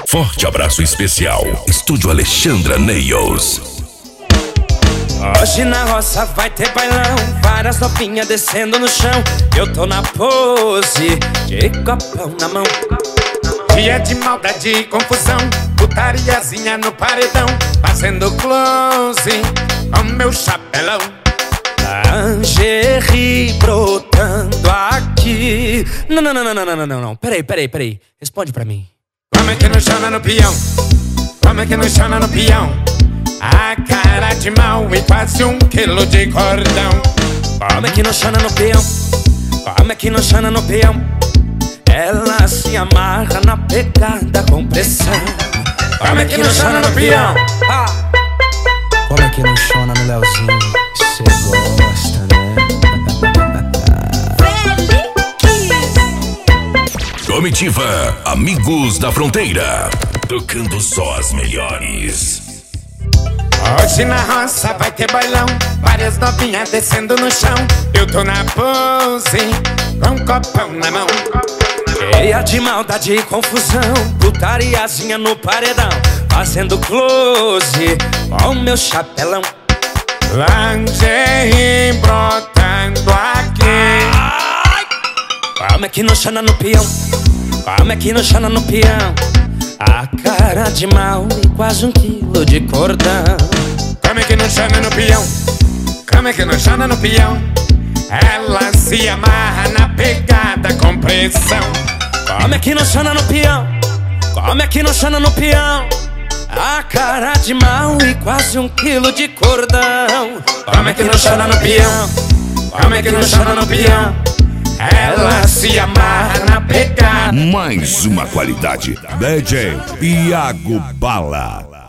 Forte abraço especial, Estúdio Alexandra Nails. Hoje na roça vai ter bailão, várias novinhas descendo no chão. Eu tô na pose, de copão na mão. Dia de maldade e confusão, putariazinha no paredão, fazendo close com meu chapelão. Lingerie brotando aqui. Não, peraí, responde pra mim. Como é que não chama no peão? Como é que não chama no peão? A cara de mal e quase 1 quilo de cordão. Como é que não chama no peão? Como é que não chama no peão? Ela se amarra na pegada com pressão. Como é que não chama no peão? Como é que não chama no Leozinho? Cê gosta, né? Comitiva Amigos da Fronteira, tocando só as melhores. Hoje na roça vai ter bailão, várias novinhas descendo no chão. Eu tô na pose, com um copão na mão. Cheia de maldade e confusão, putariazinha no paredão, fazendo close com meu chapelão. Lingerie brotando aqui. Como é que não chama no peão? Como é que não chama no peão? A cara de mal e quase 1 quilo de cordão. Como é que não chama no peão? Como é que não chama no peão? Ela se amarra na pegada com pressão. Como é que não chama no peão? Como é que não chama no peão? A cara de mal e quase 1 quilo de cordão. Como é que não chama no peão? Como é que não chama no peão? Ela se amarra na pegada. Mais uma qualidade, DJ Iago Bala.